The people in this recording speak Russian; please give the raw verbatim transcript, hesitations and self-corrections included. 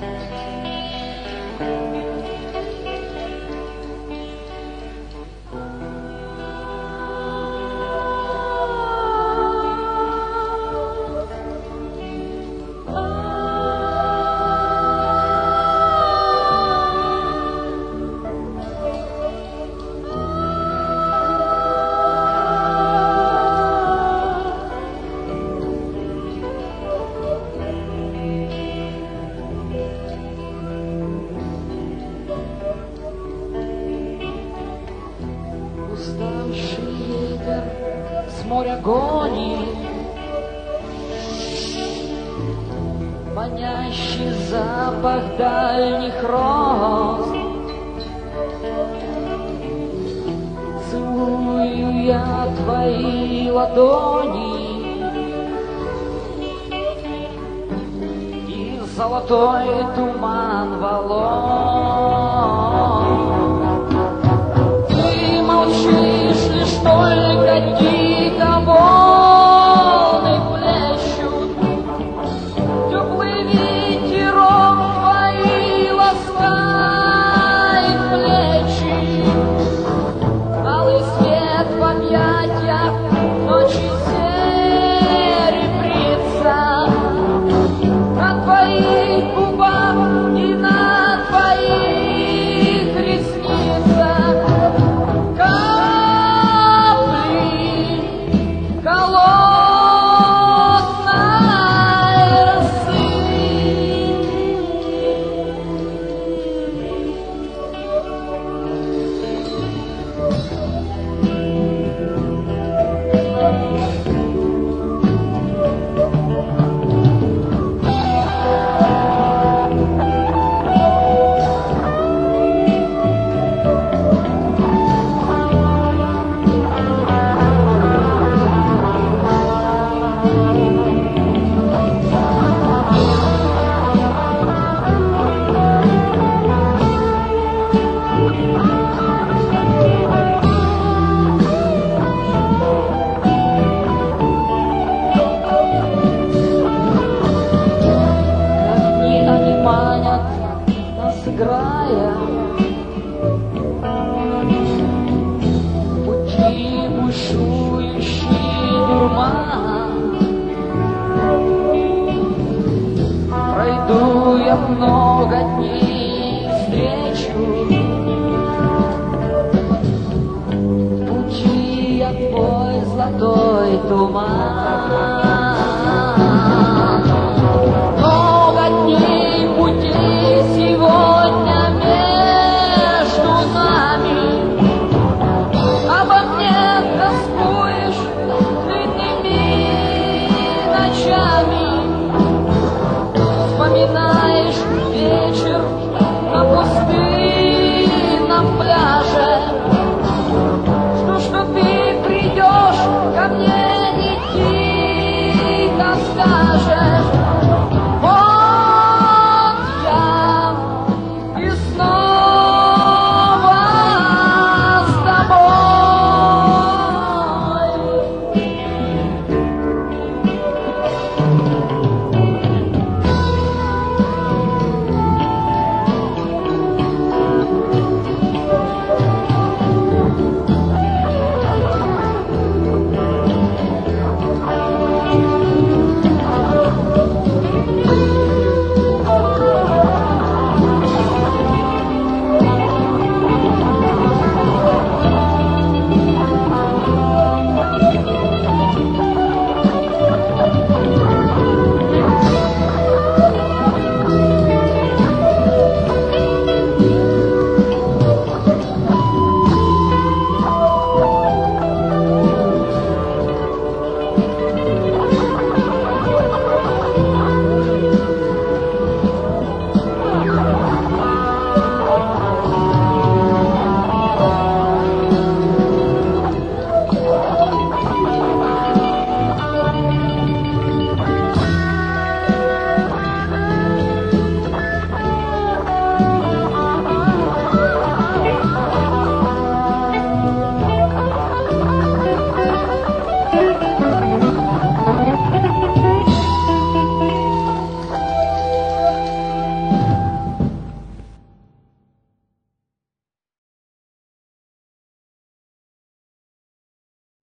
Уставший ветер с моря гонит, манящий запах дальних роз. Целую я твои ладони и золотой туман волос. Молчишь лишь только дико волны плещут, теплый ветерок твои ласкает плечи, алый свет в объятиях ночи серебрится на твоих губах и на твоих ресницах. Играя пути бушующий дурман, пройду я много дней встречу, пути я твой золотой туман.